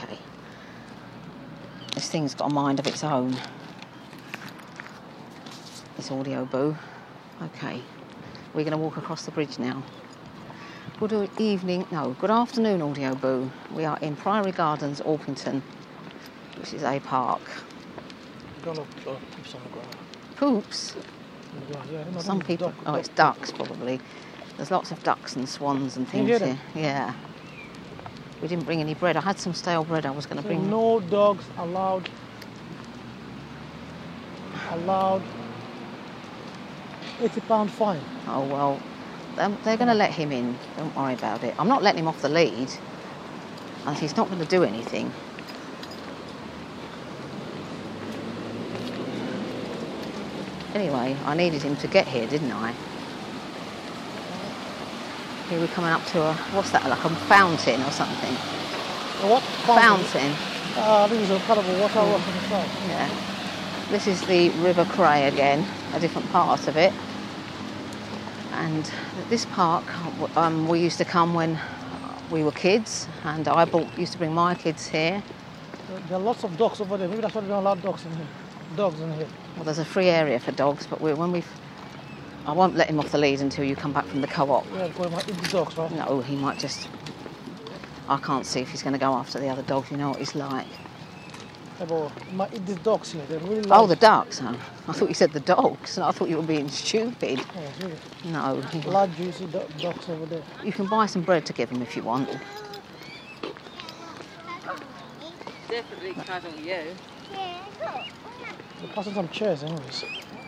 Okay. This thing's got a mind of its own. This Audio Boo. Okay. We're going to walk across the bridge now. Good afternoon, Audio Boo. We are in Priory Gardens, Orpington, which is a park. Poops on the ground. Poops? Yeah, Some people... Oh, it's ducks, probably. There's lots of ducks and swans and things here. Yeah. We didn't bring any bread. I had some stale bread I was going to bring. No dogs allowed. £80 fine. Oh, well, they're going to let him in. Don't worry about it. I'm not letting him off the lead. And he's not going to do anything. Anyway, I needed him to get here, didn't I? Here we're coming up to a... What's that, like a fountain or something? A what? Fountain. This is a part of a water on the side. Yeah. This is the River Cray again, a different part of it. And this park, we used to come when we were kids, and I used to bring my kids here. There are lots of dogs over there. Maybe that's why they don't allow dogs in here. Well, there's a free area for dogs, but I won't let him off the lead until you come back from the co-op. Yeah, because he might eat the dogs, right? No, he might just... I can't see if he's going to go after the other dogs. You know what he's like. Yeah, but he might eat these dogs here. They're really large. Oh, the ducks. Oh, I thought you said the dogs. I thought you were being stupid. Oh, really? No. Large, juicy dogs over there. You can buy some bread to give him if you want. Definitely cuddle you. They're passing some chairs anyways.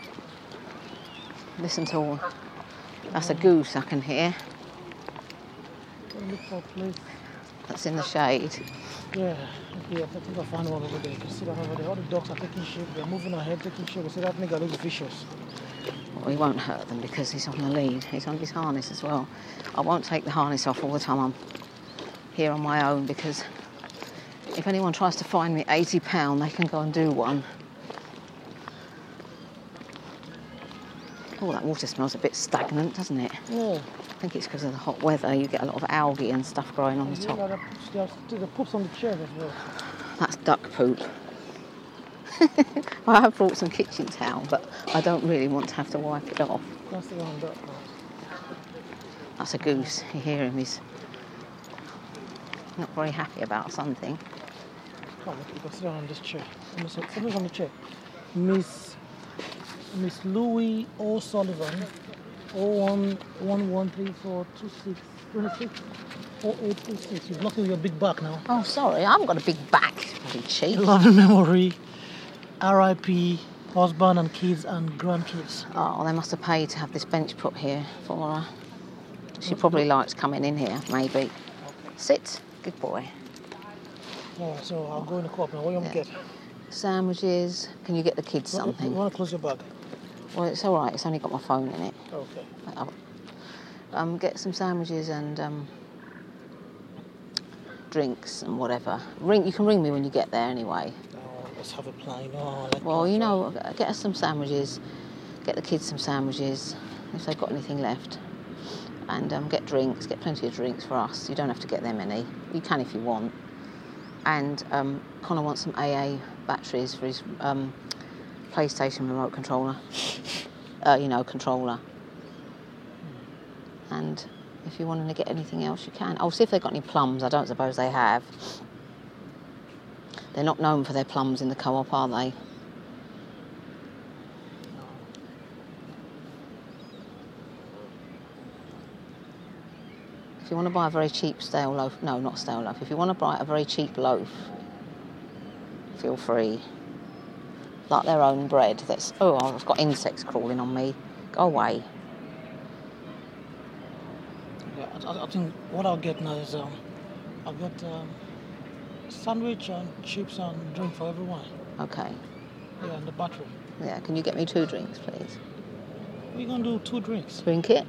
Listen to all... That's a goose I can hear. Look for a place. That's in the shade. Yeah, I think I'll find one over there. You can see that over there. All the dogs are taking shape. They're moving ahead, taking shape. You see that nigga looks vicious. Well, he won't hurt them because he's on the lead. He's on his harness as well. I won't take the harness off all the time I'm here on my own, because if anyone tries to fine me £80, they can go and do one. Oh, that water smells a bit stagnant, doesn't it? Yeah. I think it's because of the hot weather. You get a lot of algae and stuff growing on the top. The poops on the chairs as well. That's duck poop. I have brought some kitchen towel, but I don't really want to have to wipe it off. That's the one duck. That's a goose. You hear him, he's not very happy about something. Come on, you can sit down on this chair. Someone's on the chair. Miss Louis O'Sullivan, 0113426260826. You're blocking your big back now. Oh, sorry, I haven't got a big back. Bloody cheek. Loving memory. R.I.P. husband and kids and grandkids. Oh, they must have paid to have this bench put here for her. She probably likes coming in here, maybe. Okay. Sit. Good boy. Yeah, so I'll go in the co-op now. What do you want to get? Sandwiches. Can you get the kids something? You want to close your bag? Well, it's all right. It's only got my phone in it. Okay. Get some sandwiches and drinks and whatever. You can ring me when you get there anyway. Oh, let's have a plan. Well, you know, get us some sandwiches. Get the kids some sandwiches if they've got anything left. And get drinks. Get plenty of drinks for us. You don't have to get them any. You can if you want. And Connor wants some AA batteries for his PlayStation remote controller. Controller. And if you want to get anything else, you can. I'll see if they've got any plums. I don't suppose they have. They're not known for their plums in the co-op, are they? If you want to buy a very cheap stale loaf... No, not stale loaf. If you want to buy a very cheap loaf, feel free. Like their own bread. Oh, I've got insects crawling on me. Go away. Yeah, I think what I'll get now is I'll get sandwich and chips and drink for everyone. Okay. Yeah, and the battery. Yeah, can you get me 2 drinks, please? We're going to do 2 drinks. Drink it.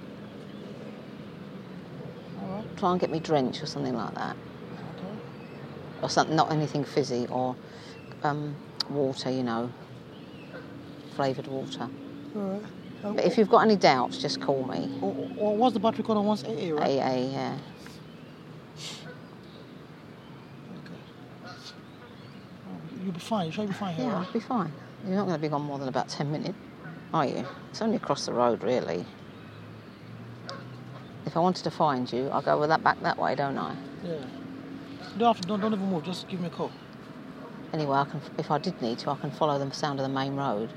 All right. Try and get me drench or something like that. Okay. Or something, not anything fizzy, or water, you know. Flavoured water. All right. But if you've got any doubts, just call me. Or what's the battery called on once? AA, right? AA, yeah. Okay. You'll be fine. You sure you'll be fine here, Yeah, right? I'll be fine. You're not going to be gone more than about 10 minutes, are you? It's only across the road, really. If I wanted to find you, I'll go with that back that way, don't I? Yeah. You don't have to. Don't even move. Just give me a call. Anyway, if I did need to, I can follow the sound of the main road.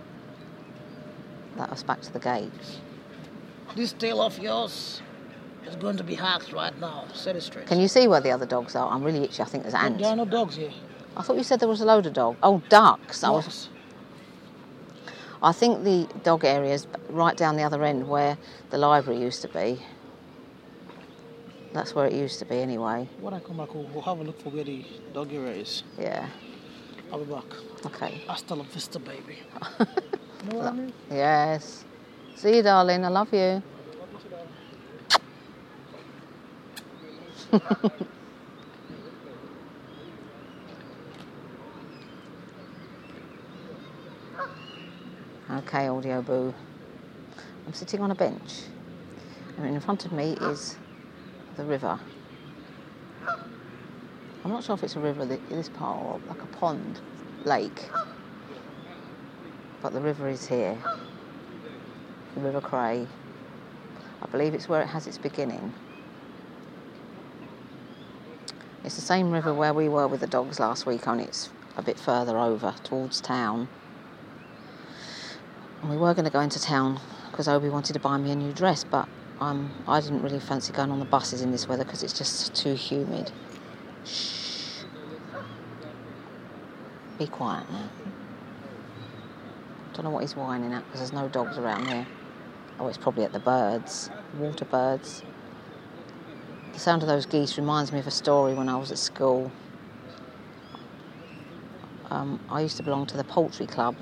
That was back to the gate. This tail of yours is going to be hacked right now. Set it straight. Can you see where the other dogs are? I'm really itchy. I think there's ants. There are no dogs here. I thought you said there was a load of dogs. Oh, ducks. Dogs. I think the dog area is right down the other end where the library used to be. That's where it used to be anyway. When I come back, we'll have a look for where the dog area is. Yeah. I'll be back. Okay. Hasta la vista, baby. You know what I mean? Yes. See you, darling. I love you. Okay, audio boo. I'm sitting on a bench, and in front of me is the river. I'm not sure if it's a river in this part or like a pond, lake, but the river is here. The River Cray. I believe it's where it has its beginning. It's the same river where we were with the dogs last week, only it's a bit further over towards town. And we were going to go into town because Obi wanted to buy me a new dress, but I didn't really fancy going on the buses in this weather because it's just too humid. Shh. Be quiet now. Don't know what he's whining at because there's no dogs around here. Oh, it's probably at the birds, water birds. The sound of those geese reminds me of a story when I was at school. I used to belong to the poultry club.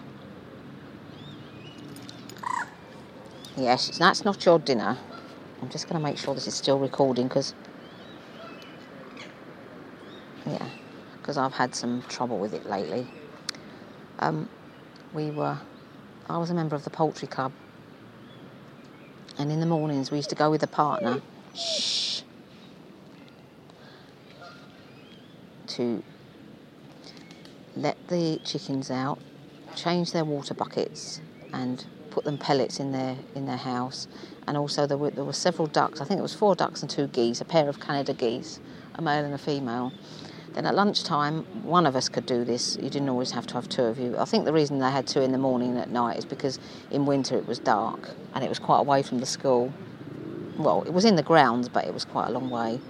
Yes, that's not your dinner. I'm just going to make sure this is still recording because I've had some trouble with it lately. I was a member of the poultry club, and in the mornings we used to go with a partner. Shh. To let the chickens out, change their water buckets, and put them pellets in their house. And also there were several ducks. I think it was 4 ducks and 2 geese, a pair of Canada geese, a male and a female. Then at lunchtime, one of us could do this. You didn't always have to have 2 of you. I think the reason they had 2 in the morning and at night is because in winter it was dark and it was quite away from the school. Well, it was in the grounds, but it was quite a long way.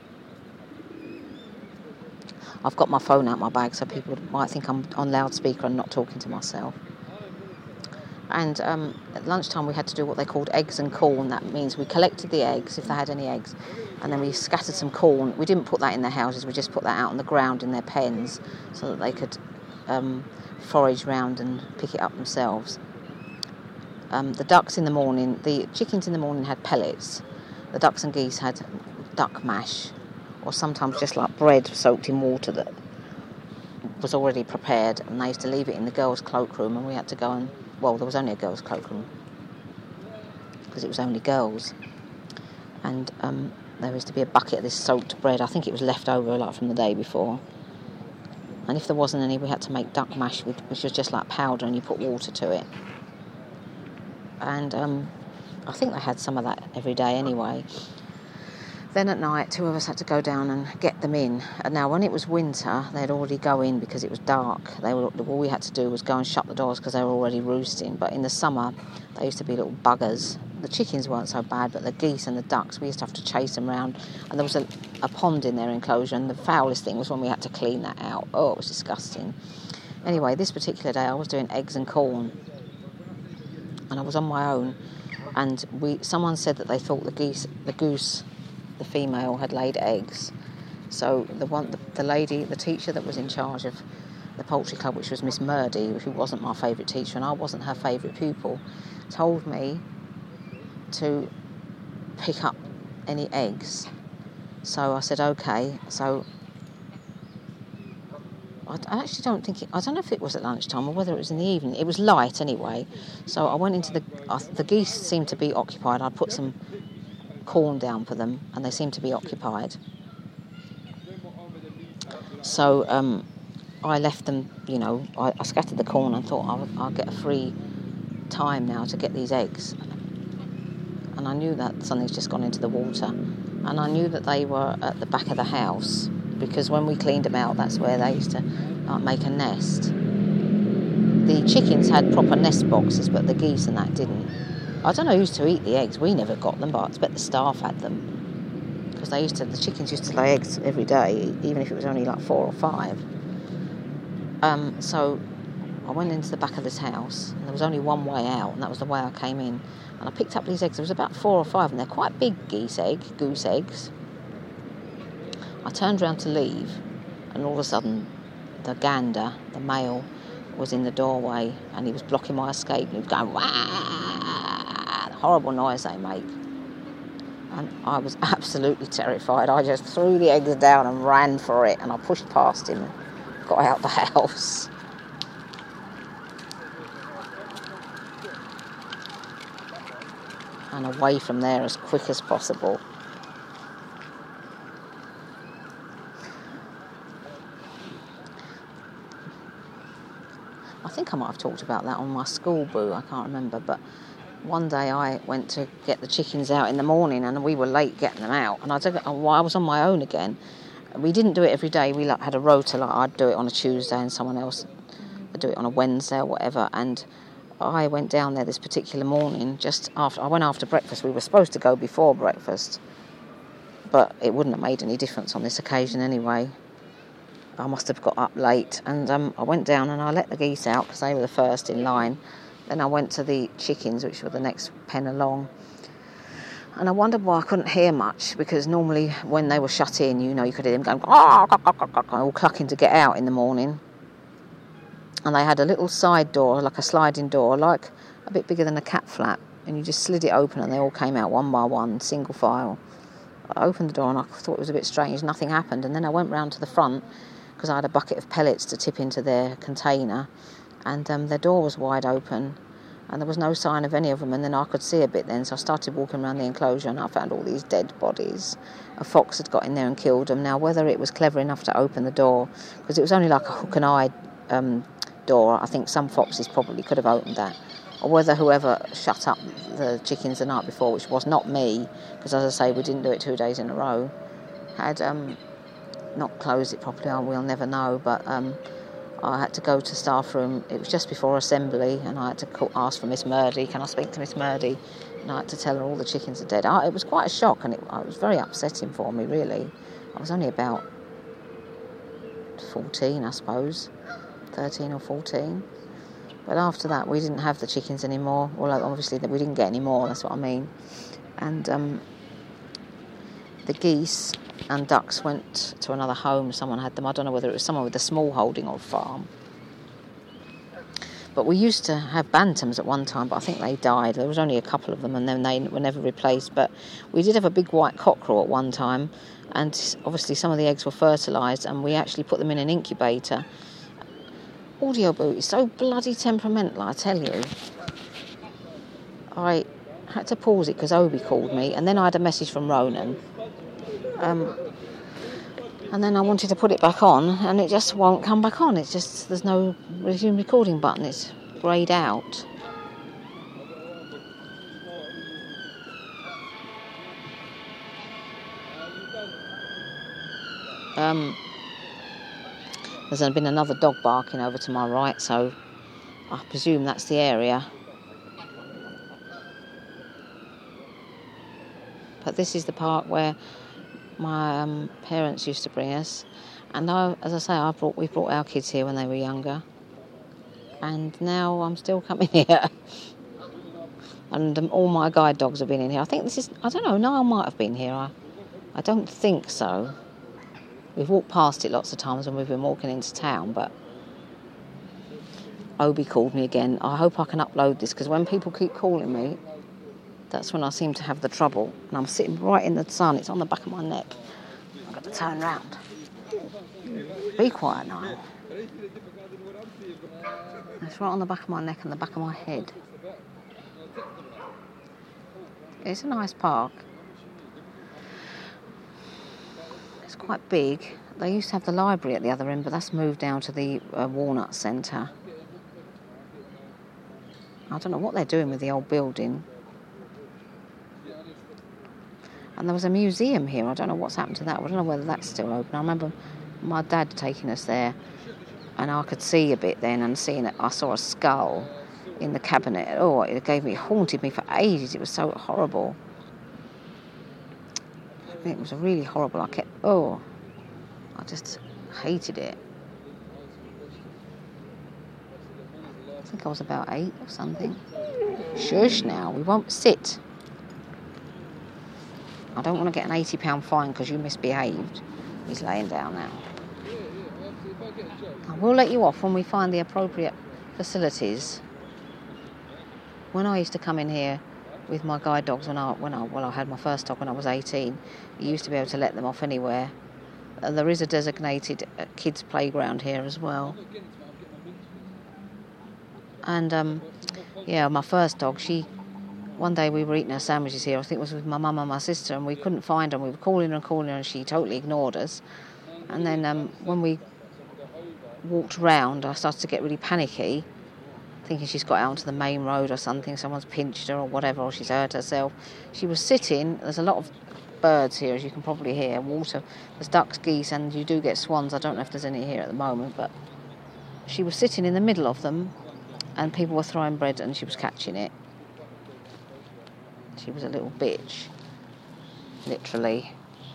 I've got my phone out my bag so people might think I'm on loudspeaker and not talking to myself. And at lunchtime we had to do what they called eggs and corn. That means we collected the eggs, if they had any eggs, and then we scattered some corn. We didn't put that in their houses, we just put that out on the ground in their pens so that they could forage round and pick it up themselves. The ducks in the morning, the chickens in the morning had pellets. The ducks and geese had duck mash, or sometimes just like bread soaked in water that was already prepared, and they used to leave it in the girls' cloakroom, and we had to go and, well, there was only a girls' cloakroom because it was only girls, and there used to be a bucket of this soaked bread. I think it was left over like from the day before, and if there wasn't any, we had to make duck mash, which was just like powder, and you put water to it. And I think they had some of that every day anyway. Then at night, 2 of us had to go down and get them in. And now, when it was winter, they'd already go in because it was dark. All we had to do was go and shut the doors because they were already roosting. But in the summer, they used to be little buggers. The chickens weren't so bad, but the geese and the ducks, we used to have to chase them around. And there was a pond in their enclosure, and the foulest thing was when we had to clean that out. Oh, it was disgusting. Anyway, this particular day, I was doing eggs and corn, and I was on my own. And someone said that they thought the goose, the female, had laid eggs. So the lady, the teacher that was in charge of the poultry club, which was Miss Murdy, who wasn't my favourite teacher and I wasn't her favourite pupil, told me to pick up any eggs. So I said okay. So I actually don't know if it was at lunchtime or whether it was in the evening. It was light anyway. So I went into the geese seemed to be occupied. I put some corn down for them and they seemed to be occupied. So I left them, I scattered the corn and thought I'll get a free time now to get these eggs. And I knew that something's just gone into the water. And I knew that they were at the back of the house, because when we cleaned them out, that's where they used to make a nest. The chickens had proper nest boxes, but the geese and that didn't. I don't know who used to eat the eggs. We never got them, but I expect the staff had them. Because the chickens used to lay eggs every day, even if it was only like 4 or 5. So I went into the back of this house, and there was only one way out, and that was the way I came in. And I picked up these eggs. There was about 4 or 5, and they're quite big goose eggs. I turned round to leave, and all of a sudden, the gander, the male, was in the doorway, and he was blocking my escape. And he was going, "Wah!" The horrible noise they make. And I was absolutely terrified. I just threw the eggs down and ran for it, and I pushed past him and got out the house. And away from there as quick as possible. I think I might have talked about that on my school boo, I can't remember, but one day I went to get the chickens out in the morning, and we were late getting them out, and I was on my own again. We didn't do it every day. We had a rota, like I'd do it on a Tuesday and someone else would do it on a Wednesday or whatever, and I went down there this particular morning I went after breakfast. We were supposed to go before breakfast, but it wouldn't have made any difference on this occasion anyway. I must have got up late, and I went down and I let the geese out because they were the first in line. Then I went to the chickens, which were the next pen along, and I wondered why I couldn't hear much, because normally when they were shut in, you could hear them going, all clucking to get out in the morning. And they had a little side door, like a sliding door, like a bit bigger than a cat flap, and you just slid it open and they all came out one by one, single file. I opened the door and I thought it was a bit strange, nothing happened, and then I went round to the front because I had a bucket of pellets to tip into their container, and their door was wide open and there was no sign of any of them, and then I could see a bit then, so I started walking around the enclosure and I found all these dead bodies. A fox had got in there and killed them. Now, whether it was clever enough to open the door, because it was only like a hook and eye door, I think some foxes probably could have opened that, or whether whoever shut up the chickens the night before, which was not me, because as I say, we didn't do it 2 days in a row, had not closed it properly. We'll never know, but I had to go to staff room. It was just before assembly, and I had to ask for Miss Murdy. Can I speak to Miss Murdy? And I had to tell her all the chickens are dead. It was quite a shock, and it was very upsetting for me, really. I was only about 14, I suppose, 13 or 14. But after that, we didn't have the chickens anymore. Well, obviously, we didn't get any more, that's what I mean. And the geese and ducks went to another home. Someone had them. I don't know whether it was someone with a small holding or farm. But we used to have bantams at one time, but I think they died. There was only a couple of them, and then they were never replaced. But we did have a big white cockerel at one time, and obviously some of the eggs were fertilised, and we actually put them in an incubator. Audio Boo is so bloody temperamental, I tell you. I had to pause it because Obi called me, and then I had a message from Ronan. And then I wanted to put it back on, and it just won't come back on. It's just, there's no resume recording button. It's greyed out. There's been another dog barking over to my right, so I presume that's the area. But this is the park where my parents used to bring us, and as I say, we brought our kids here when they were younger, and now I'm still coming here. And all my guide dogs have been in here. I think I don't know, Niall might have been here. I don't think so. We've walked past it lots of times when we've been walking into town, but Obi called me again. I hope I can upload this, because when people keep calling me, that's when I seem to have the trouble. And I'm sitting right in the sun. It's on the back of my neck. I've got to turn round. Be quiet, Niall. It's right on the back of my neck and the back of my head. It's a nice park. It's quite big. They used to have the library at the other end, but that's moved down to the Walnut Centre. I don't know what they're doing with the old building. And there was a museum here. I don't know what's happened to that. I don't know whether that's still open. I remember my dad taking us there, and I could see a bit then, and seeing it, I saw a skull in the cabinet. Oh, it haunted me for ages. It was so horrible. It was really horrible. I just hated it. I think I was about 8 or something. Shush now, we won't sit. I don't want to get an £80 fine because you misbehaved. He's laying down now. I will let you off when we find the appropriate facilities. When I used to come in here with my guide dogs when I had my first dog when I was 18, you used to be able to let them off anywhere. And there is a designated kids playground here as well. And my first dog, one day we were eating our sandwiches here, I think it was with my mum and my sister, and we couldn't find her, and we were calling her, and she totally ignored us. And then when we walked round, I started to get really panicky, thinking she's got out onto the main road or something, someone's pinched her or whatever, or she's hurt herself. She was sitting, there's a lot of birds here, as you can probably hear, water, there's ducks, geese, and you do get swans. I don't know if there's any here at the moment, but she was sitting in the middle of them, and people were throwing bread, and she was catching it. She was a little bitch, literally.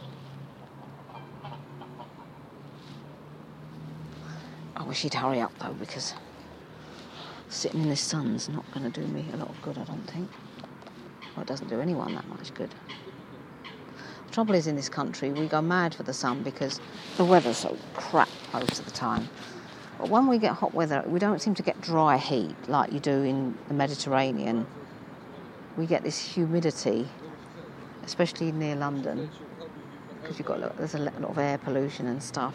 I wish she'd hurry up though, because sitting in the sun's not going to do me a lot of good, I don't think. Well, it doesn't do anyone that much good. The trouble is, in this country, we go mad for the sun because the weather's so crap most of the time. But when we get hot weather, we don't seem to get dry heat like you do in the Mediterranean. We get this humidity, especially near London, because there's a lot of air pollution and stuff.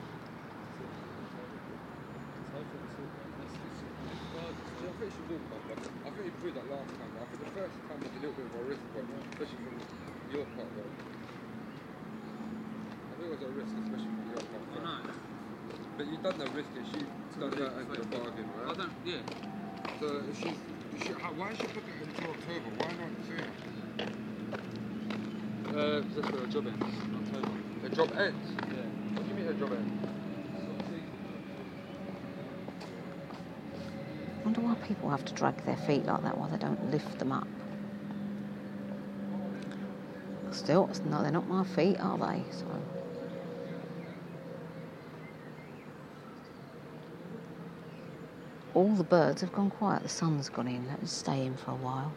I think you proved that last time. I think the first time was a little bit of a risk, especially from your part, though. I think it was a risk, especially from your part. I know. But you've done the risk, and she's done that as a bargain, right? So why is she putting it until October? Why not sooner? That's where her job ends, October. Her job ends? Yeah. What do you mean her job ends? I wonder why people have to drag their feet like that, why they don't lift them up. Still, no, they're not my feet, are they? So. All the birds have gone quiet. The sun's gone in. Let us stay in for a while.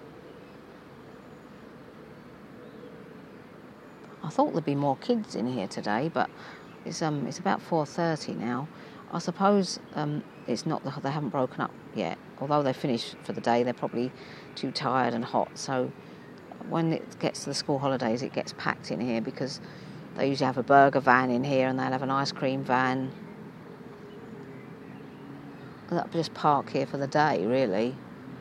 I thought there'd be more kids in here today, but it's about 4:30 now. I suppose it's not they haven't broken up yet. Although they're finished for the day, they're probably too tired and hot. So when it gets to the school holidays, it gets packed in here because they usually have a burger van in here and they'll have an ice cream van. They'll just park here for the day, really.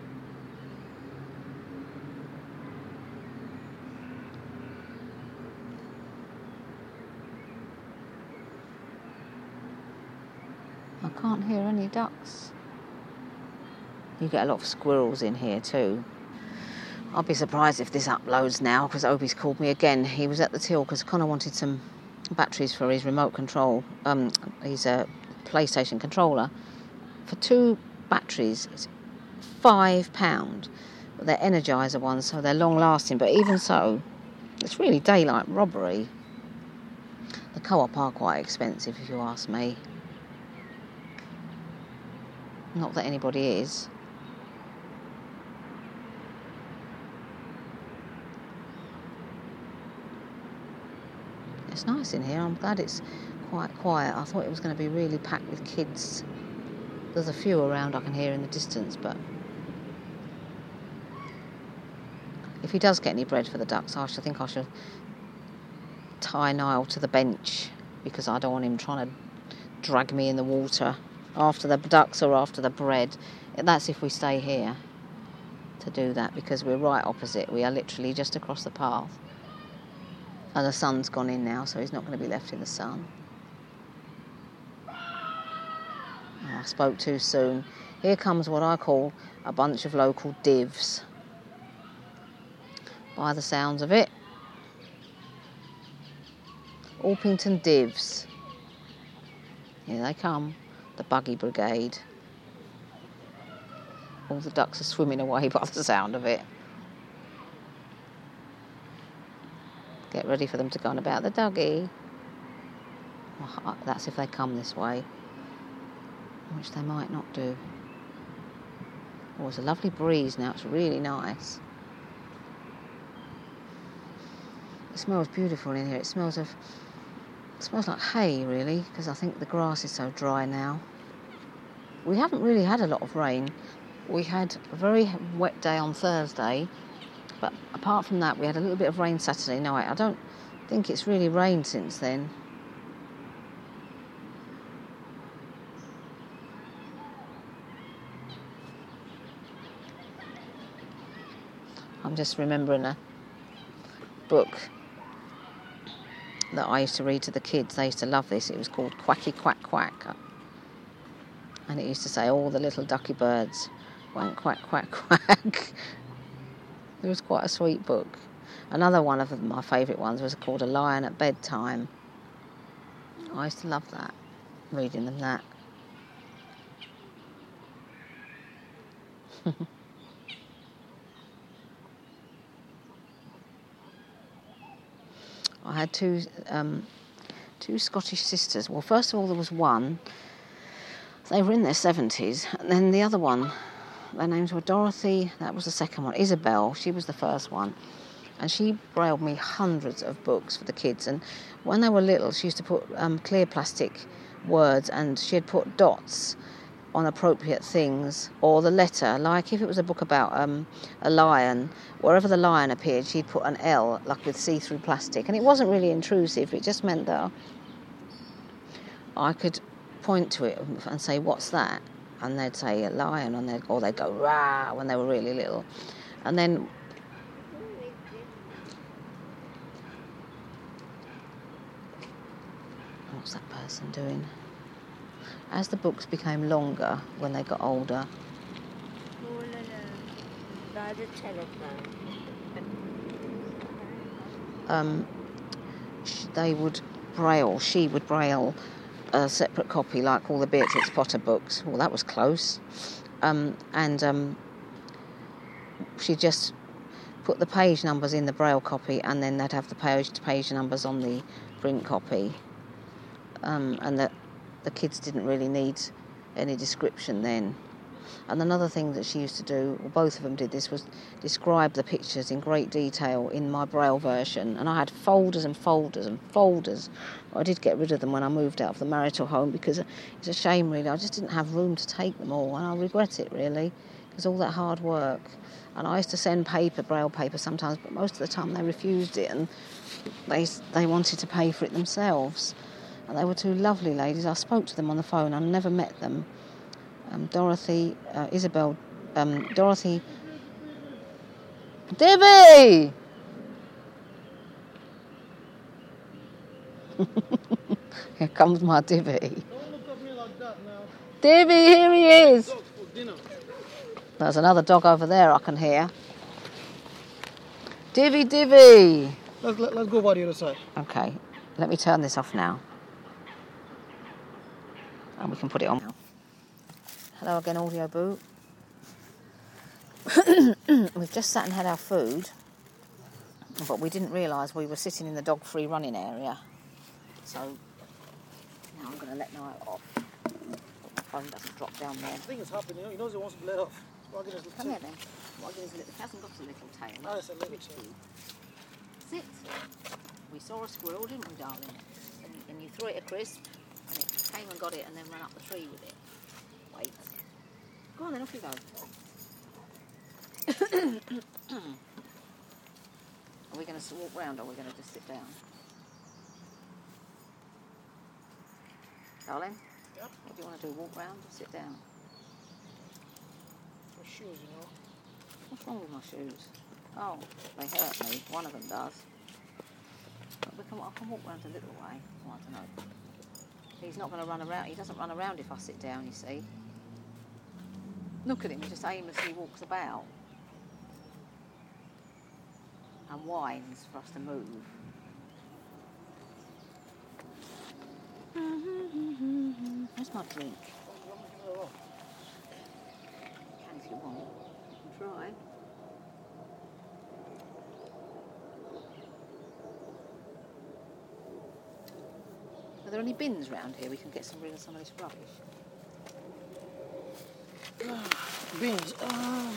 I can't hear any ducks. You get a lot of squirrels in here too. I'll be surprised if this uploads now, because Obi's called me again. He was at the till because Connor wanted some batteries for his remote control, his PlayStation controller. For 2 batteries, it's £5. But they're Energizer ones, so they're long-lasting. But even so, it's really daylight robbery. The Co-op are quite expensive, if you ask me. Not that anybody is. It's nice in here. I'm glad it's quite quiet. I thought it was going to be really packed with kids. There's a few around I can hear in the distance, but if he does get any bread for the ducks, I think I shall tie Niall to the bench, because I don't want him trying to drag me in the water after the ducks or after the bread. That's if we stay here to do that, because we're right opposite. We are literally just across the path. And the sun's gone in now, so he's not going to be left in the sun. I spoke too soon. Here comes what I call a bunch of local divs. By the sounds of it. Orpington divs. Here they come, the buggy brigade. All the ducks are swimming away by the sound of it. Get ready for them to go on about the doggy. Well, that's if they come this way, which they might not do. Oh, it's a lovely breeze now, it's really nice. It smells beautiful in here. It smells like hay, really, because I think the grass is so dry now. We haven't really had a lot of rain. We had a very wet day on Thursday, but apart from that, we had a little bit of rain Saturday night. I don't think it's really rained since then. I'm just remembering a book that I used to read to the kids. They used to love this. It was called Quacky Quack Quack. And it used to say all the little ducky birds went quack quack quack. It was quite a sweet book. Another one of my favourite ones was called A Lion at Bedtime. I used to love that, reading them that. I had two Scottish sisters. Well, first of all, there was one. They were in their 70s. And then the other one, their names were Dorothy. That was the second one. Isabel, she was the first one. And she brailled me hundreds of books for the kids. And when they were little, she used to put clear plastic words, and she had put dots on appropriate things, or the letter, like if it was a book about a lion, wherever the lion appeared, she'd put an L, like with see-through plastic, and it wasn't really intrusive. It just meant that I could point to it and say, "What's that?" And they'd say a lion, and or they'd go rah when they were really little, and then what's that person doing? As the books became longer when they got older, by the telephone. They would braille. She would braille a separate copy, like all the Beatrix Potter books. Well, that was close. She just put the page numbers in the braille copy, and then they'd have the page numbers on the print copy, and that. The kids didn't really need any description then. And another thing that she used to do, or both of them did this, was describe the pictures in great detail in my braille version. And I had folders and folders and folders. I did get rid of them when I moved out of the marital home, because it's a shame, really. I just didn't have room to take them all, and I regret it, really, because all that hard work. And I used to send braille paper sometimes, but most of the time they refused it, and they wanted to pay for it themselves. And they were two lovely ladies. I spoke to them on the phone. I never met them. Dorothy, Isabel, Dorothy. Divvy! Here comes my Divvy. Don't look at me like that now. Divvy, here he is. Dog for dinner. There's another dog over there I can hear. Divvy, Divvy. Let's go by the other side. Okay, let me turn this off now. And we can put it on now. Hello again, Audio Boo. We've just sat and had our food, but we didn't realise we were sitting in the dog-free running area. So now I'm going to let Niall off. But my phone doesn't drop down there. I think it's happening. He knows he wants to let off. Wagging his little Come tail. here then. Wagging his little, he hasn't got a little tail. Ah, it's a little tail. Sit. We saw a squirrel, didn't we, darling? And you threw it a crisp, and it came and got it and then ran up the tree with it. Wait. Go on then, off you go. Are we going to walk round, or are we going to just sit down? Darling? Yep. What do you want to do, walk round or sit down? For shoes, you know. What's wrong with my shoes? Oh, they hurt me. One of them does. But I can walk round a little way. Oh, I don't know. He's not going to run around. He doesn't run around if I sit down, you see. Look at him, he just aimlessly walks about. And whines for us to move. Where's my drink? Can if you want. You can try. Are there any bins round here we can get rid of some of this rubbish? Beans. I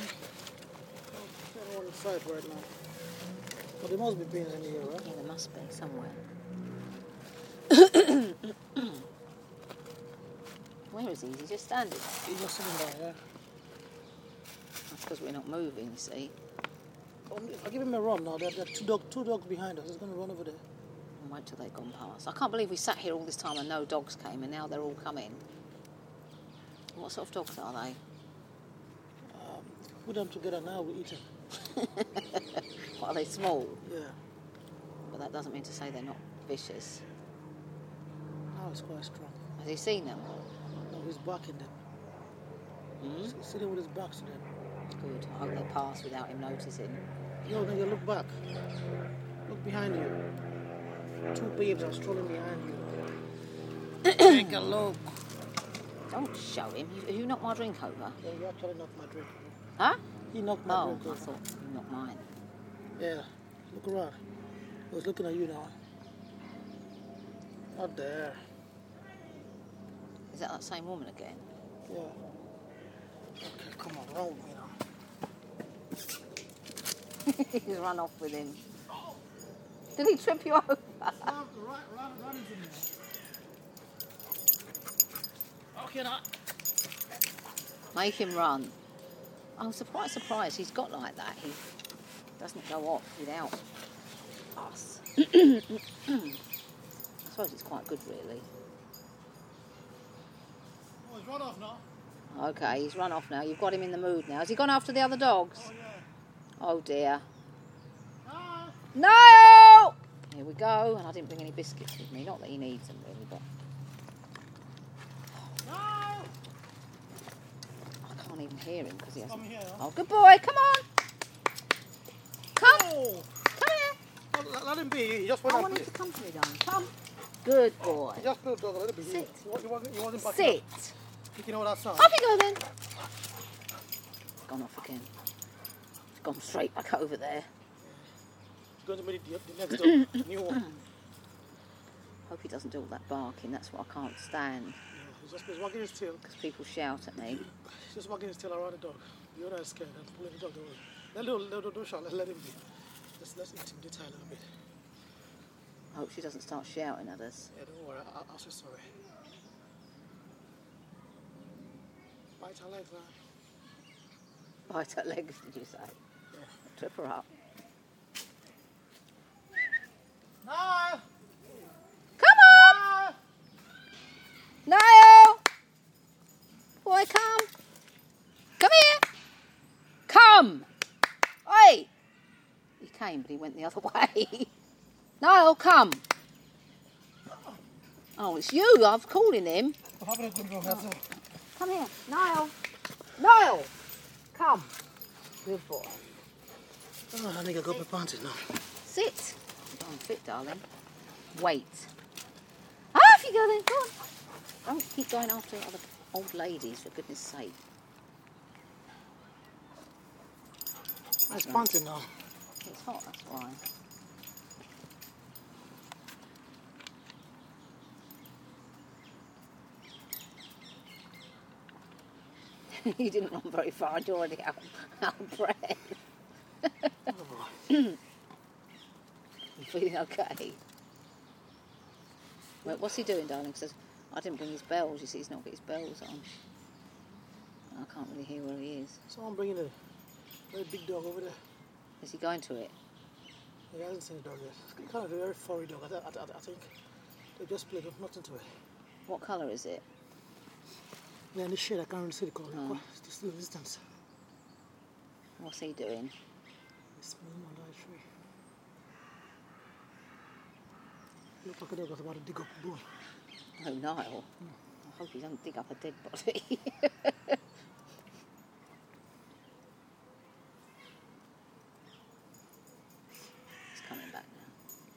don't want to fight right now. But there must be beans in here, right? Yeah, there must be somewhere. Where is he? Is he just standing? He's just sitting there, yeah. That's because we're not moving, you see. If I give him a run now, there are two dogs behind us. He's going to run over there. And wait till they've gone past. I can't believe we sat here all this time and no dogs came, and now they're all coming. What sort of dogs are they? Put them together now, we eat them. What, are they small? Yeah. But that doesn't mean to say they're not vicious. Now it's quite strong. Has he seen them? No, he's barking them. He's sitting with his back to them. Good. I hope they pass without him noticing. Yo, nigga, look back. Look behind you. Two babes are strolling behind you. Take a look. Don't show him. You knocked my drink over. Yeah, you actually knocked my drink over. Huh? He knocked my drink I over. thought you knocked mine. Yeah, look around. I was looking at you now. Not there. Is that same woman again? Yeah. Okay, come on, run with me now. He's run off with him. Did he trip you over? Run into me. Okay, now. Make him run. I'm surprised. He's got like that. He doesn't go off without us. I suppose it's quite good, really. Oh, he's run off now. Okay, he's run off now. You've got him in the mood now. Has he gone after the other dogs? Oh, yeah. Oh, dear. Ah. No! Here we go. And I didn't bring any biscuits with me. Not that he needs them, really, but... No! I can't even hear him because he hasn't... Come here. Oh, good boy. Come on. Come. Oh. Come here. Let him be. He just went I and want him play. to come to me, darling. Come. Good boy. He just played dog. Let him be. Sit. He wasn't backing Sit. up. Picking all that sound. Off you go then. Gone off again. It's gone straight back over there. He's going to make the next dog. New one. Hope he doesn't do all that barking. That's what I can't stand. Yeah, he's wagging his tail. Because people shout at me. He's just wagging his tail around the dog. The owner is scared and pulling the dog away. Don't shout. Let him be. Let's intimidate her a little bit. I hope she doesn't start shouting at us. Yeah, don't worry. I'll say sorry. Bite her legs, man. Bite her legs, did you say? Yeah. Trip her up. No! Come on! Niall! Boy, come. Come here. Come. Oi! He came, but he went the other way. Niall, come. Oh, it's you. I was calling him. I'm having a good go, that's all. Come here. Niall. Niall! Come. Good boy. Oh, I think I got my panties now. Sit. I'm fit, darling. Wait. Off you go then. Go on. Don't keep going after other old ladies, for goodness sake. It's panting now. It's hot, that's why. You didn't run very far. You're already out of breath. You feeling okay? Wait, what's he doing, darling? Because I didn't bring his bells. You see, he's not got his bells on. I can't really hear where he is. Someone bringing a very big dog over there. Is he going to it? He hasn't seen the dog yet. It's kind of a very furry dog. I think they just played with nothing to it. What colour is it? Yeah, in the shade, I can't really see the colour. Oh. It's just in the distance. What's he doing? It's smelling under a tree. Look like a dog was about to dig up a bone. Oh, Niall. I hope he doesn't dig up a dead body. He's coming back now.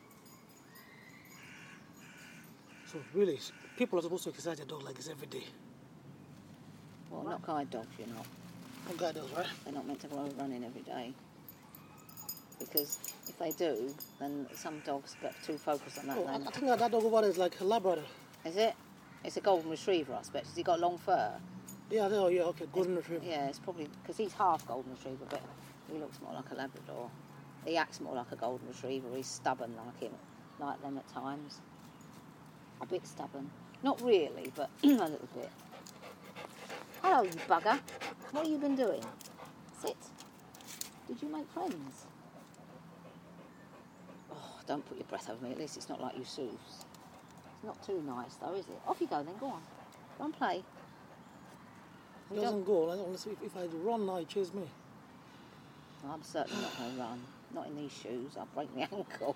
So really, people are supposed to exercise their dog like this every day. Well, not guide dogs, you're not. Not guide dogs, right? They're not meant to go running every day. Because if they do, then some dogs get too focused on that. Oh, I then. think that dog over there is like a Labrador. Is it? It's a golden retriever, I expect. Has he got long fur? Yeah, okay, golden retriever. Yeah, it's probably because he's half golden retriever, but he looks more like a Labrador. He acts more like a golden retriever. He's stubborn like them at times. A bit stubborn. Not really, but a little bit. Hello, you bugger. What have you been doing? Sit. Did you make friends? Oh, don't put your breath over me. At least it's not like you Sue's. It's not too nice, though, is it? Off you go, then. Go on. Go and play. He doesn't go. Unless if I run now, he chases me. I'm certainly not going to run. Not in these shoes. I'll break my ankle.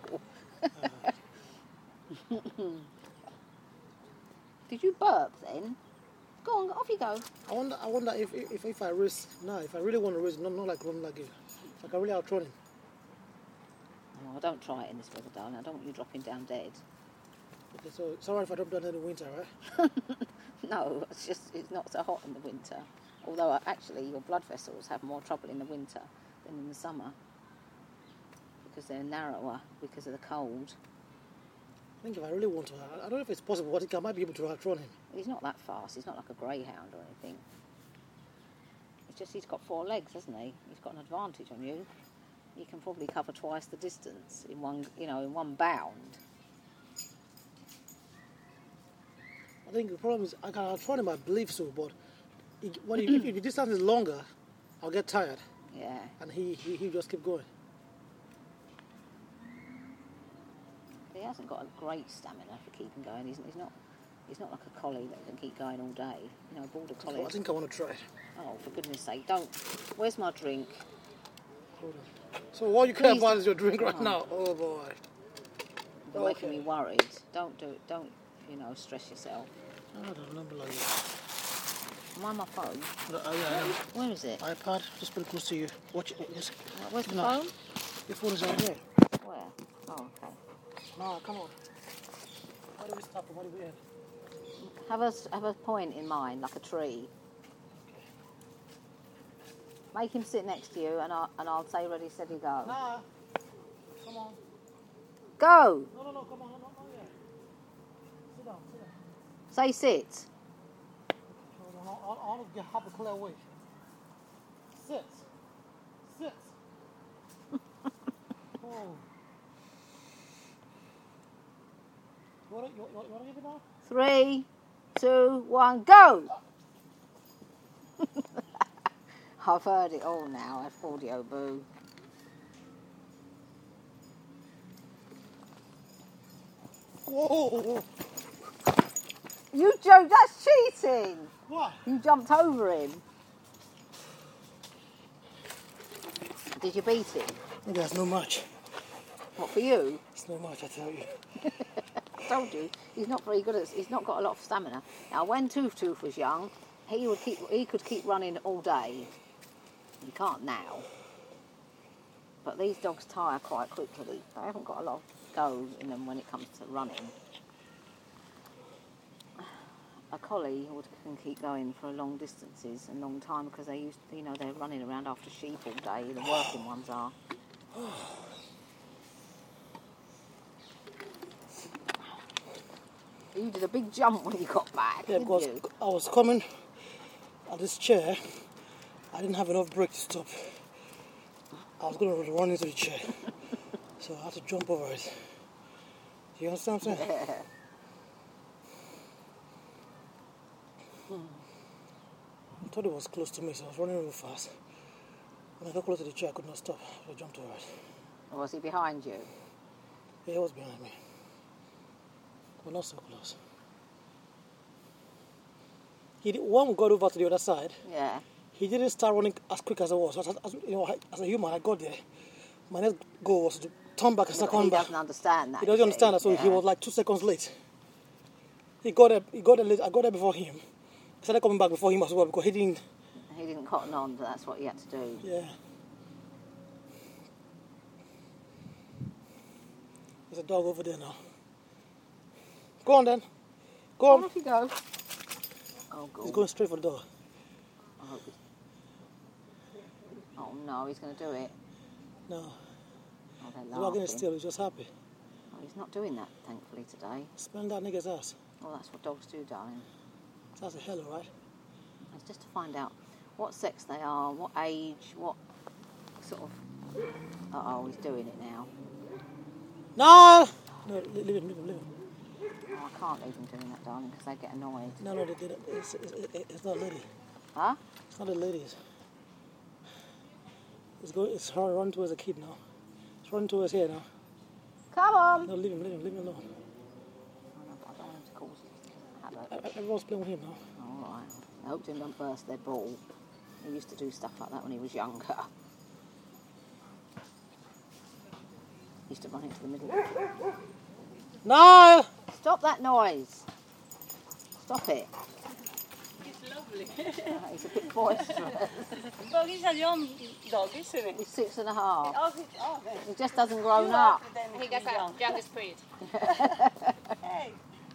Did you burp then? Go on, off you go. I wonder if I race now, if I really want to race, not like run like it. Like I really outrun him. Oh, don't try it in this weather, darling. I don't want you dropping down dead. Okay, so it's alright if I drop down in the winter, right? No, it's not so hot in the winter. Although actually your blood vessels have more trouble in the winter than in the summer because they're narrower because of the cold. I think if I really want to, I don't know if it's possible, but I might be able to outrun him. He's not that fast. He's not like a greyhound or anything. It's just he's got 4 legs, hasn't he? He's got an advantage on you. He can probably cover twice the distance in one bound. I think the problem is I can outrun him, I believe so, but if the distance is longer, I'll get tired. Yeah. And he just keep going. He hasn't got a great stamina for keeping going. He's not like a collie that can keep going all day. You know, a border collie. I think I want to try. Oh, for goodness sake, don't. Where's my drink? Hold on. So what you care Please about is your drink right now? Oh boy. You're making me worried. Don't do it. Don't, stress yourself. I don't remember like that. Am I on my phone? Yeah. Where is it? iPad, just put it close to you. Watch it. Yes. Where's the No. phone? Your phone is right here. Where? Oh, okay. No, come on. Why do we stop? Why do we end? Have a point in mind, like a tree. Make him sit next to you, and I'll say ready, steady, go. Nah. Come on. Go. No, come on. No, yeah. Sit down. Say sit. No, I want to have a clear way. Sit. Oh. You want to give it now? 3, 2, 1, go! I've heard it all now, audio boo. Whoa! You joke, that's cheating! What? You jumped over him. Did you beat him? That's not much. What, for you? It's not much, I tell you. I told you, he's not very good he's not got a lot of stamina. Now, when Tooth was young, he could keep running all day. You can't now. But these dogs tire quite quickly. They haven't got a lot of go in them when it comes to running. A collie can keep going for long distances and long time because they're running around after sheep all day. The working ones are. You did a big jump when you got back, Yeah, didn't because you? I was coming at this chair. I didn't have enough brake to stop. I was going to run into the chair. So I had to jump over it. Do you understand what I'm saying? Yeah. I thought it was close to me, so I was running real fast. When I got close to the chair, I could not stop. So I jumped over it. Or was he behind you? Yeah, he was behind me. But not so close. When we got over to the other side, Yeah. he didn't start running as quick as I was. As a human, I got there. My next goal was to turn back and start coming He back. doesn't understand that. He doesn't understand that, so Yeah. he was like 2 seconds late. He got there. I got there before him. I started coming back before him as well because he didn't. He didn't cotton on, but that's what he had to do. Yeah. There's a dog over there now. Go on then. Go on. Off you go. Oh, God. He's going straight for the door. Oh, no, he's going to do it. No. Oh, they're He's not laughing. going to steal. He's just happy. Oh, he's not doing that, thankfully, today. Spend that nigga's ass. Well, that's what dogs do, darling. That's a hello, right? It's just to find out what sex they are, what age, what sort of... Uh-oh, he's doing it now. No! No, leave him. Oh, I can't leave them doing that, darling, because they get annoyed. No, it's not a lady. Huh? It's not a lady. It's running towards a kid now. It's running towards here now. Come on! No, leave him alone. Oh, no, I don't want him to cause havoc. Everyone's playing with him now. All right. I hope they don't burst their ball. He used to do stuff like that when he was younger. He used to run into the middle. No! Stop that noise! Stop it. It's lovely. He's a bit boisterous. Doggies are young dog, isn't it? He's 6.5. Oh, He just hasn't grown up. he gets a youngest breed. Hey.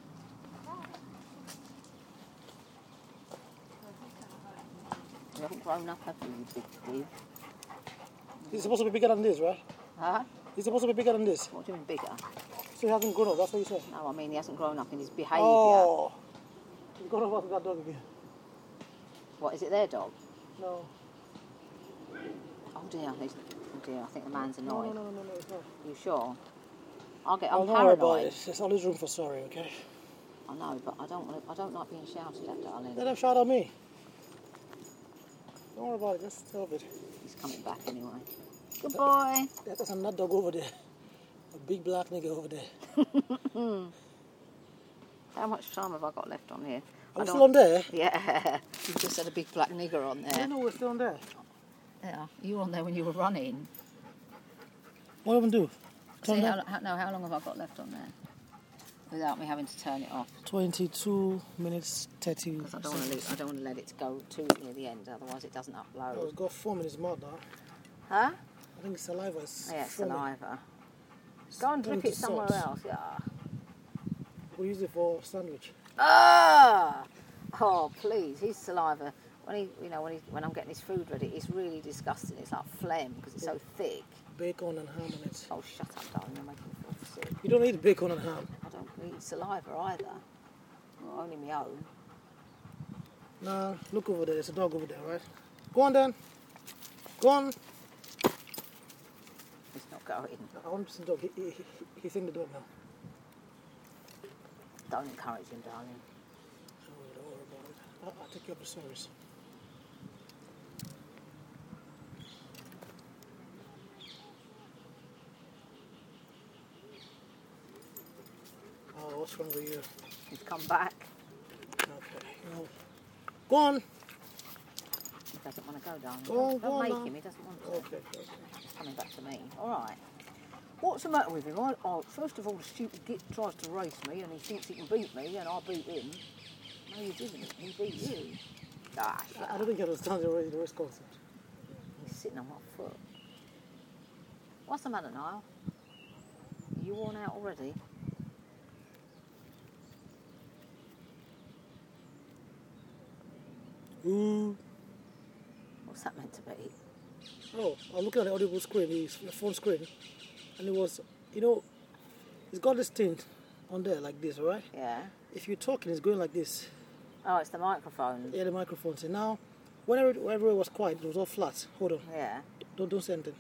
You haven't grown up, have you, you big dude? He's supposed to be bigger than this, right? Huh? He's supposed to be bigger than this. What do you mean bigger? So he hasn't grown up, that's what you said. No, I mean he hasn't grown up in his behaviour. Oh. He's grown up with that dog again. What, is it their dog? No. Oh dear, I think the man's annoyed. No, it's not. You sure? I'm Don't worry about paranoid. it. There's always room for sorry, okay? I know, but I don't like being shouted at, darling. Let him shout at me. Don't worry about it, just stop it. He's coming back anyway. Good boy. There's another dog over there. A big black nigga over there. How much time have I got left on here? Are we still on there? Yeah. You just had a big black nigger on I there. know we're still on there. Yeah. You were on there when you were running. What do we do? See, Turn how that? long have I got left on there? Without me having to turn it off. 22 minutes 30 Because I don't want to let it go too near the end, otherwise it doesn't upload. Oh, it's got foam in his mouth now. Huh? I think it's saliva. It's Yeah, it's foaming. saliva. Go and Turn drip to it somewhere salt. else. Yeah. We use it for sandwich. Ah! Oh, please, his saliva. When I'm getting his food ready, it's really disgusting. It's like phlegm because it's so thick. Bacon and ham on it. Oh, shut up, darling. You're making me feel sick. You don't eat bacon and ham. I don't eat saliva either. Well, only my own. Nah, look over there. There's a dog over there, right? Go on then. Go on. It's not going. I want to see the dog. He's in the dog now. Don't encourage him, darling. Don't worry about it. I'll take you up the service. Oh, what's wrong with you? He's come back. Okay. No. Go on. He doesn't want to go, darling. Go on, Don't go on make now. him. He doesn't want to. Okay. He's coming back to me. All right. What's the matter with him? First of all, the stupid git tries to race me and he thinks he can beat me and I beat him. No, you didn't. He beat you. Ah, shut I up. don't think he understands the race concept. He's sitting on my foot. What's the matter, Niall? Are you worn out already? Ooh. What's that meant to be? Oh, I'm looking at the audible screen, the phone screen, and it was, it's got this thing on there like this, right? Yeah. If you're talking, it's going like this. Oh, it's the microphone. Yeah, the microphone. So now, whenever everywhere was quiet, it was all flat. Hold on. Yeah. Don't say anything.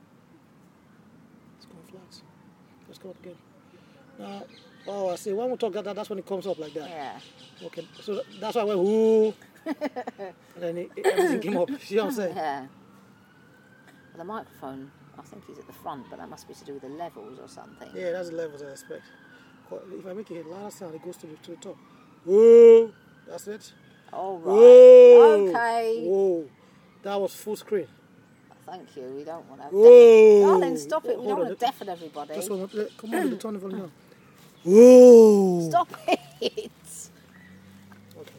It's going flat. Let's go up again. Now, oh, I see. When we talk, that's when it comes up like that. Yeah. Okay, so that's why I went, ooh. And then everything came up. See what I'm saying? Yeah. Well, the microphone, I think, is at the front, but that must be to do with the levels or something. Yeah, that's the levels I expect. If I make it a louder sound, it goes to the top. Whoa! That's it. All right. Whoa! Okay. Whoa! That was full screen. Thank you. We don't want to. Whoa! Darling, stop it. We Hold don't on. want to deafen everybody. Just one more. Come on, turn the volume down. Whoa! Stop it. kids. Okay.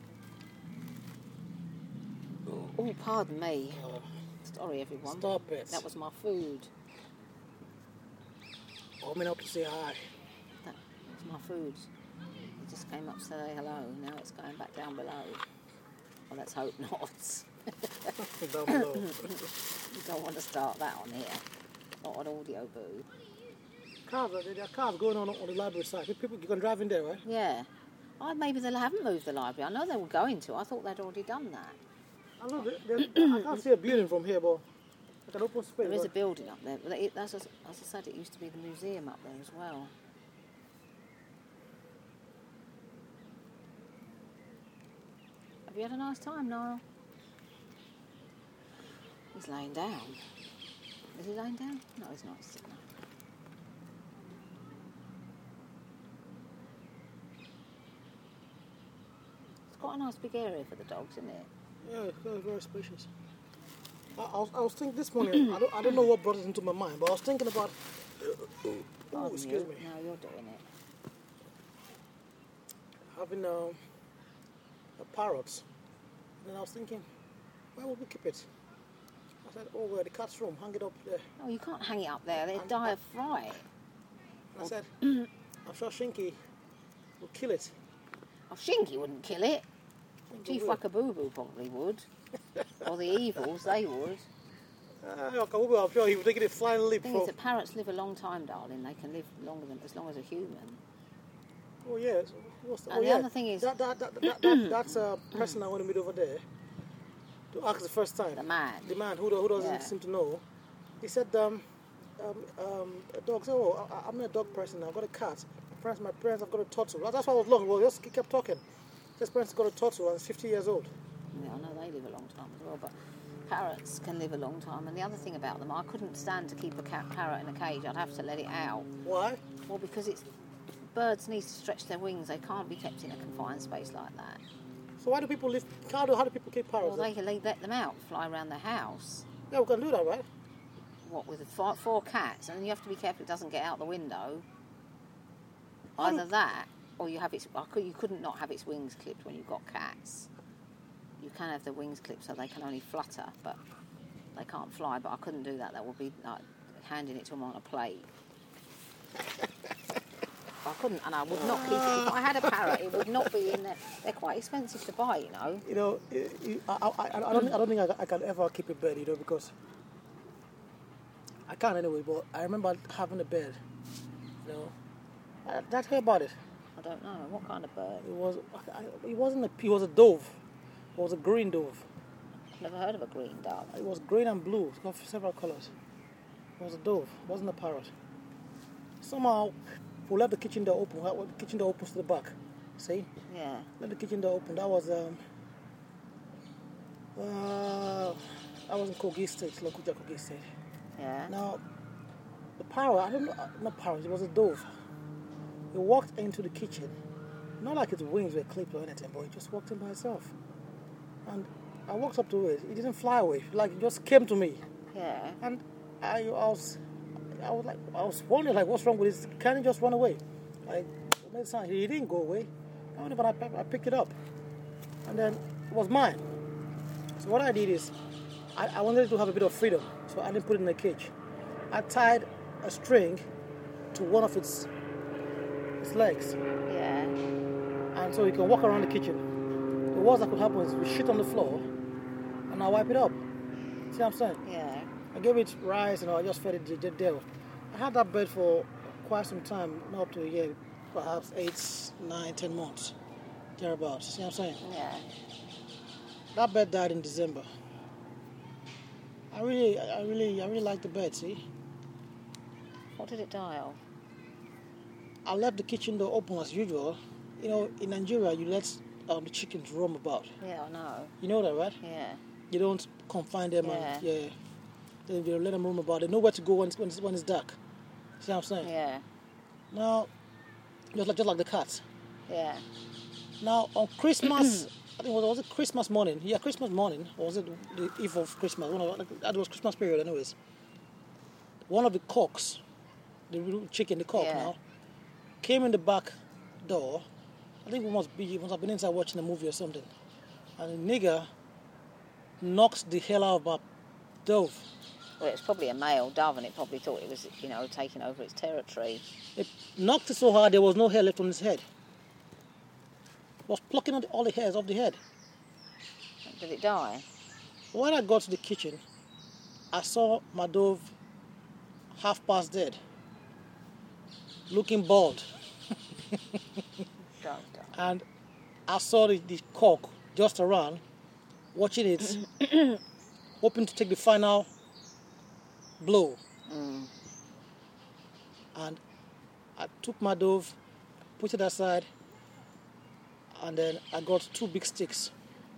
Oh, pardon me. Sorry, everyone. Stop it. That was my food. Coming up to say hi. That was my food. It just came up to say hello. Now it's going back down below. Well, let's hope not. Down below. You don't want to start that on here. Not on Audio Boo. Cars, there are cars going on the library side. People, you can drive in there, right? Yeah. Oh, maybe they haven't moved the library. I know they were going to. I thought they'd already done that. I can't see a building from here, but like an open space. There is a right? building up there. But as I said, it used to be the museum up there as well. Have you had a nice time, Niall? He's laying down. Is he laying down? No, he's not. He's sitting up. It's quite a nice big area for the dogs, isn't it? Yeah, it's very spacious. I was thinking this morning, I don't know what brought it into my mind, but I was thinking about... Oh, excuse me. No, you're doing it. Having a parrot. And I was thinking, where would we keep it? I said, oh, well, the cat's room, hang it up there. Oh, you can't hang it up there. They'd die of fright. I said, I'm sure Shinky will kill it. Oh, Shinky wouldn't kill it. Chief will. Wackabooboo probably would. Or the Evils, they would. I'm sure he would take it a flying leap. The thing is that parrots live a long time, darling. They can live longer than as long as a human. Oh, yes. And the other thing is... That's a person I want to meet over there to ask the first time. The man. The man who doesn't seem to know. He said, dogs, I'm not a dog person. I've got a cat. My parents have got a turtle. That's why I was long. Well, he kept talking. His parents got a turtle and he's 50 years old. Yeah, I know they live a long time as well, but parrots can live a long time. And the other thing about them, I couldn't stand to keep a parrot in a cage. I'd have to let it out. Why? Well, because birds need to stretch their wings. They can't be kept in a confined space like that. So why do people live? How do people keep parrots? Well, they let them out, fly around their house. Yeah, we can do that, right? What, with four cats? And you have to be careful it doesn't get out the window. Either that, or you couldn't not have its wings clipped when you've got cats. You can have the wings clipped so they can only flutter, but they can't fly. But I couldn't do that. That would be like handing it to them on a plate. I couldn't, and I would not keep it. If I had a parrot, it would not be in there. They're quite expensive to buy, you know. You know, I don't think I can ever keep a bird, you know, because I can't anyway. But I remember having a bird, you know. Did I tell you about it? I don't know. What kind of bird? It was a dove. It was a green dove. I've never heard of a green dove. It was green and blue. It's got several colors. It was a dove. It wasn't a parrot. Somehow, we left the kitchen door open. The kitchen door opens to the back. See? Yeah. Left the kitchen door open. That was I was in Kogi State, Lokuja Kogi State. Yeah. Now, the parrot, I don't know, not parrot, it was a dove. It walked into the kitchen, not like its wings were clipped or anything, but it just walked in by itself. And I walked up to it. It didn't fly away. Like, it just came to me. Yeah. And I was wondering, like, what's wrong with this? Can it just run away? Like, it made sound. He didn't go away. But I picked it up. And then it was mine. So what I did is, I wanted it to have a bit of freedom. So I didn't put it in a cage. I tied a string to one of its legs. Yeah. And so you can walk around the kitchen. The worst that could happen is we shit on the floor and I wipe it up. See what I'm saying? Yeah. I gave it rice and I just fed it there. I had that bird for quite some time, not up to a year, perhaps 8, 9, 10 months, thereabouts. See what I'm saying? Yeah. That bird died in December. I really like the bird, see? What did it die of? I left the kitchen door open as usual. You know, in Nigeria, you let the chickens roam about. Yeah, I know. You know that, right? Yeah. You don't confine them and you let them roam about. They know where to go when it's dark. See what I'm saying? Yeah. Now, just like the cats. Yeah. Now, on Christmas, I think was it Christmas morning? Yeah, Christmas morning. Or was it the eve of Christmas? That was Christmas period anyways. One of the cocks, the chicken, the cock now, came in the back door I think we must have been inside watching a movie or something. And the nigger knocked the hell out of my dove. Well, it's probably a male dove, and it probably thought it was, taking over its territory. It knocked it so hard there was no hair left on his head. It was plucking all the hairs off the head. Did it die? When I got to the kitchen, I saw my dove half past dead, looking bald. Dove. And I saw the cock just around, watching it, hoping to take the final blow. And I took my dove, put it aside, and then I got 2 big sticks.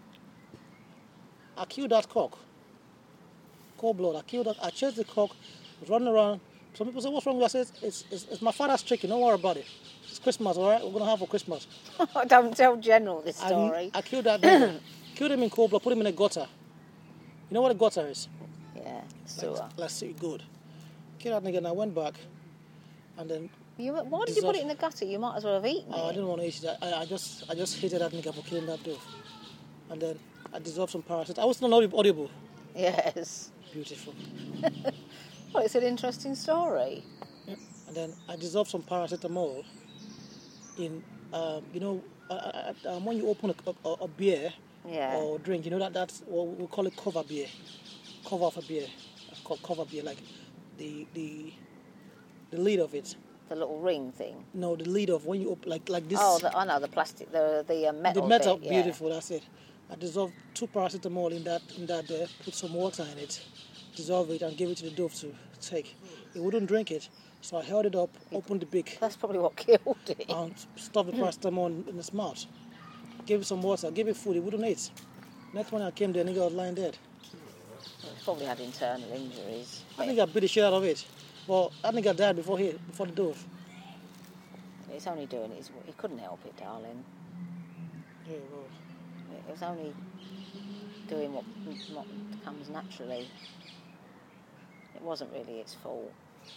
I killed that cock. Cold blood. I killed that. I chased the cock. It was running around. Some people say, "What's wrong with you?" I said, "It's my father's chicken. Don't worry about it. It's Christmas, all right? We're gonna have for Christmas." Don't tell General this story. I killed that nigga. Killed him in cold blood. Put him in a gutter. You know what a gutter is? Yeah, sewer. Let's see, good. Killed that nigga, and I went back, and then. Why did you put it in the gutter? You might as well have eaten it. I didn't want to eat it. I just hated that nigga for killing that dove, and then I dissolved some paracetamol. I was not audible. Yes. Beautiful. Well, it's an interesting story. Yeah. And then I dissolved some paracetamol in, when you open a beer or drink, that's what we call it cover beer. Cover of a beer. It's called cover beer, like the lid of it. The little ring thing. No, the lid of when you open like this. Oh, I know the plastic, the metal. The metal, bit, yeah. beautiful. That's it. I dissolved 2 paracetamol in that there, put some water in it, dissolve it, and give it to the dove to take. It wouldn't drink it, so I held it up, opened the beak. That's probably what killed it. And stuffed the paracetamol in its mouth. Gave it some water, gave it food. It wouldn't eat. Next morning I came there, nigga was lying dead. It's probably had internal injuries. I think I beat the shit out of it. Well, I think I died before the dove. It's only doing it. It couldn't help it, darling. Yeah, well. It was only doing what comes naturally. It wasn't really its fault.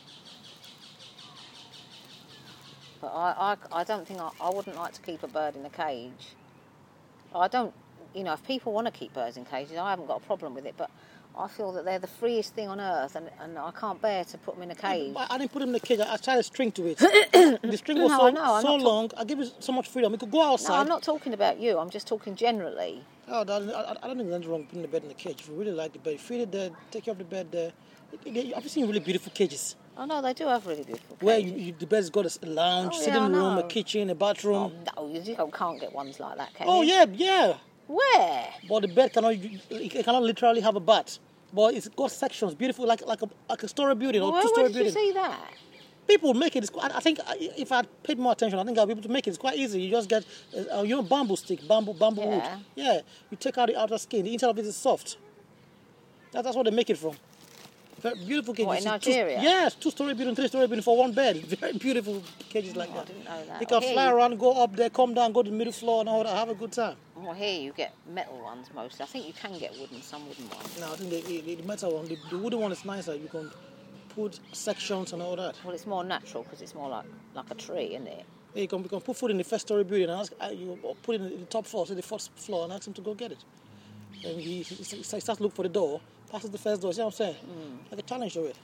But I don't think I wouldn't like to keep a bird in a cage. I don't, if people want to keep birds in cages, I haven't got a problem with it, but I feel that they're the freest thing on earth, and I can't bear to put them in a cage. I didn't put them in the cage. I tied a string to it. The string was so long. I give it so much freedom. It could go outside. No, I'm not talking about you. I'm just talking generally. Oh, darling, I don't think there's anything wrong with putting the bed in the cage. If you really like the bed, feed it there, take care of the bed there. I've seen really beautiful cages. Oh, no, they do have really beautiful cages. Where the bed's got a lounge, sitting room, a kitchen, a bathroom. Oh, no, you can't get ones like that, can you? Yeah. Where? But the bed cannot literally have a bath. But it's got sections, beautiful, like a story building or two-story building. Where did you see that? People make it. I think if I paid more attention, I think I'll be able to make it. It's quite easy. You just get, bamboo stick, bamboo wood. Yeah. You take out the outer skin. The inside of it is soft. That's what they make it from. Very beautiful cages. What, in Nigeria? Yes, 2-story building, 3-story building for one bed. Very beautiful cages like that. I didn't know that. You can fly around, go up there, come down, go to the middle floor and all that. Have a good time. Well, here you get metal ones mostly. I think you can get some wooden ones. No, I think the metal one, the wooden one is nicer. You can put sections and all that. Well, it's more natural because it's more like a tree, isn't it? Yeah, you can put food in the 1st-story building and you put it in the top floor, so the 4th floor, and ask him to go get it. And he starts to look for the door, passes the first door. See what I'm saying? Like a challenge to it.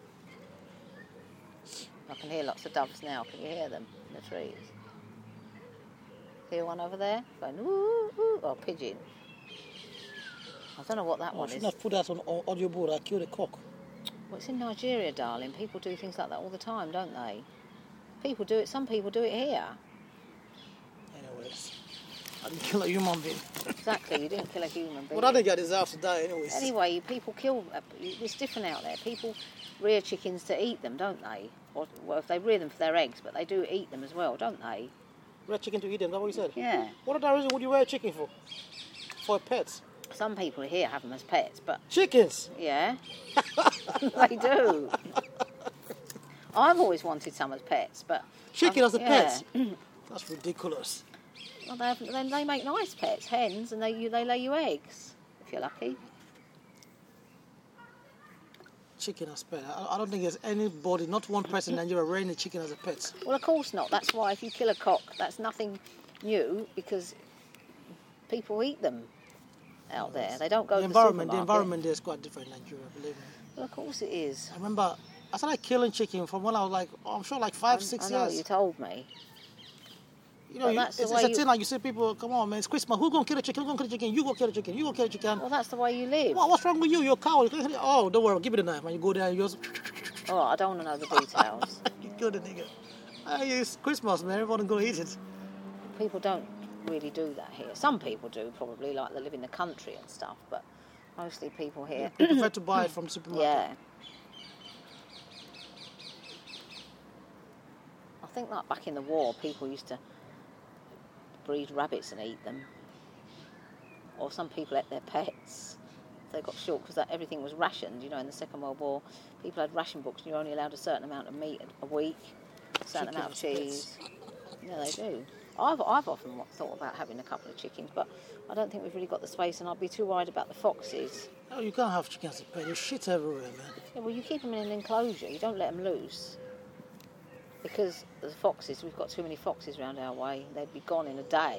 I can hear lots of doves now. Can you hear them in the trees? Hear one over there going ooh ooh, or pigeon. I don't know what that one I should is. not put that on audio board. I killed a cock. Well, it's in Nigeria, darling. People do things like that all the time, don't they? People do it. Some people do it here. Anyways, I didn't kill a human being. Exactly, you didn't kill a human being. Well, I think I deserve to die anyways. Anyway, people kill. It's different out there. People rear chickens to eat them, don't they? Or well, if they rear them for their eggs, but they do eat them as well, don't they? Rear chicken to eat them, is that what you said? Yeah. What other reason would you rear a chicken for? For pets? Some people here have them as pets, but... Chickens? Yeah. They do. I've always wanted some as pets, but... Chicken as a pet? That's ridiculous. Well, they make nice pets, hens, and they lay you eggs, if you're lucky. Chicken as a pet? I don't think there's anybody, not one person in Nigeria, rearing a chicken as a pet. Well, of course not. That's why if you kill a cock, that's nothing new because people eat them out there. They don't go The to environment, the the supermarket. environment there is quite different in Nigeria, believe me. Well, of course it is. I remember I started killing chicken from when I was like, I'm sure like 5, 6 I know, years. you told me. You know, But that's the it's way a you- thing like you see people, come on man, it's Christmas, who's going to kill a chicken, who's going to kill a chicken, you go kill a chicken, you go kill a chicken. Well, that's the way you live. What's wrong with you? You're a cow. Oh, don't worry, give me the knife. Man, you go there, you just Oh, I don't want to know the details. you kill the nigga. Hey, it's Christmas, man. Everyone go eat it. People don't really do that here. Some people do, probably, like they live in the country and stuff, but mostly people here. You prefer to buy it from the supermarket. Yeah. I think like back in the war, people used to breed rabbits and eat them. Or some people ate their pets. They got short because everything was rationed. You know, in the Second World War, people had ration books and you're only allowed a certain amount of meat a week, a certain amount of cheese. Yeah, they do. I've often thought about having a couple of chickens, but I don't think we've really got the space, and I'd be too worried about the foxes. Oh, you can't have chickens as a pet. There's shit everywhere, man. Yeah, well, you keep them in an enclosure. You don't let them loose. Because the foxes, we've got too many foxes around our way. They'd be gone in a day.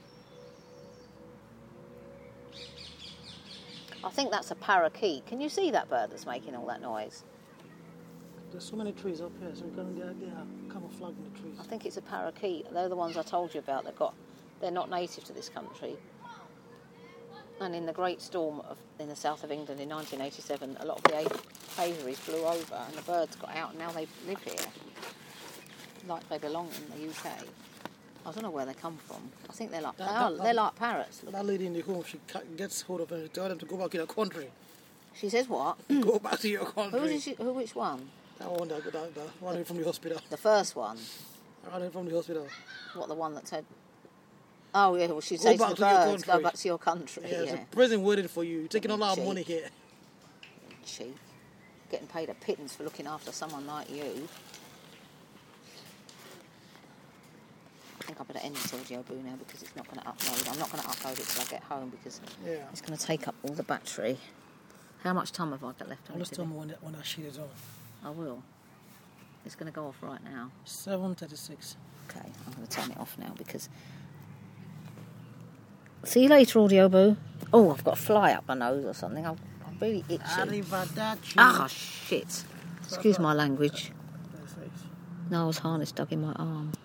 I think that's a parakeet. Can you see that bird that's making all that noise? There's so many trees up here, so they are camouflaging the trees. I think it's a parakeet. They're the ones I told you about. They're not native to this country. And in the Great Storm in the south of England in 1987, a lot of the aviaries flew over and the birds got out and now they live here. Like they belong in the UK. I don't know where they come from. I think they're like they're like parrots. That lady in the home, she gets hold of them and tells them to go back to their country. She says what? Go back to your country. Which one? That one, that one from the hospital. The first one. I ran from the hospital. What, the one that said... Oh, yeah, well, she'd say to the birds, go back to your country. Yeah, there's a prison waiting for you. You're taking a lot of Cheap. money here. Cheap. Getting paid a pittance for looking after someone like you. I think I better end this audio boo now because it's not going to upload. I'm not going to upload it till I get home because it's going to take up all the battery. How much time have I got left on it? Just tell me when that shit is on. I will. It's going to go off right now. 7:36. Okay, I'm going to turn it off now because... See you later, audio boo. Oh, I've got a fly up my nose or something. I'm really itchy. Arrivederci. Ah, shit. Excuse my language. No, I was harnessed dug in my arm.